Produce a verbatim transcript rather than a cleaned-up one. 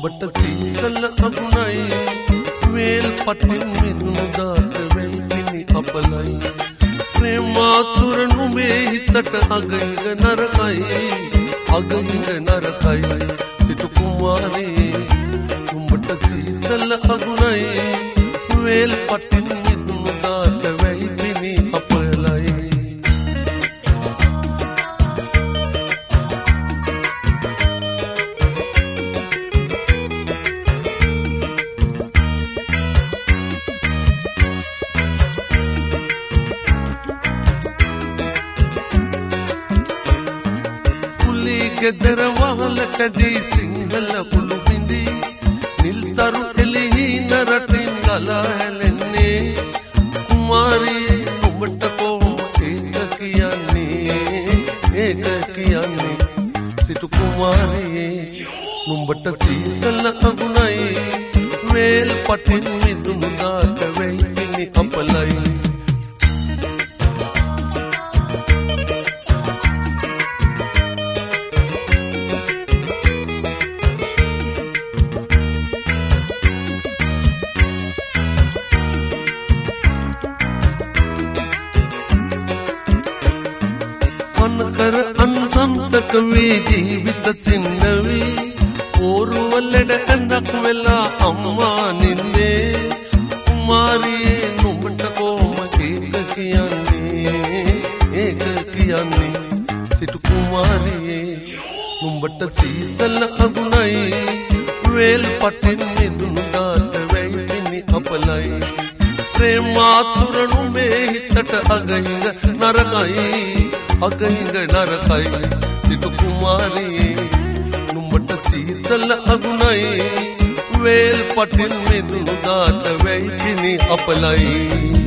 නුඹට සීතල අගුණයි වේල් පටින් මිදුණු දාත වෙල්පිනි අපලයි ප්‍රේමාතුර නුඹේ හිතට අගින්ග නරකයි අගින්ග නරකයි සිටු කුමාරී නුඹට සීතල අගුණයි වේල් පටින් මිදුණු දාත වෙල්පිනි අපලයි ගෙදර වහල කැඩී සිංහල පුළු බිඳි නිල්තරු එළිහි නරටින් ගලා හැලෙන්නේ කුමාරී නුඹට කොහොම ඒක කියන්නේ ඒක කියන්නේ සිටු කුමාරී නුඹට සීතල අගුණයි වේල් පටින් මිදුණු දාත වෙයිපිනි අපලයි කර අන්සම්තක වී ජීවිත සින්නවි ඕරුවලට ඇඳක් වෙලා අම්මා නින්දේ කුමාරියේ නුඹට කොහොම ඒක කියන්නේ ඒක කියන්නේ සිටු කුමාරියේ නුඹට සීතල අගුණයි වේල් පටින් මිදුණු දාත වෙයිපිනි අපලයි ප්‍රේමාතුර නුඹේ හිතට අගින්ග නරකයි අගින්ග නරකයි සිටු කුමාරී නුඹට සීතල අගුණයි වේල් පටින් මිදුණු දාත වෙයිපිනි අපලයි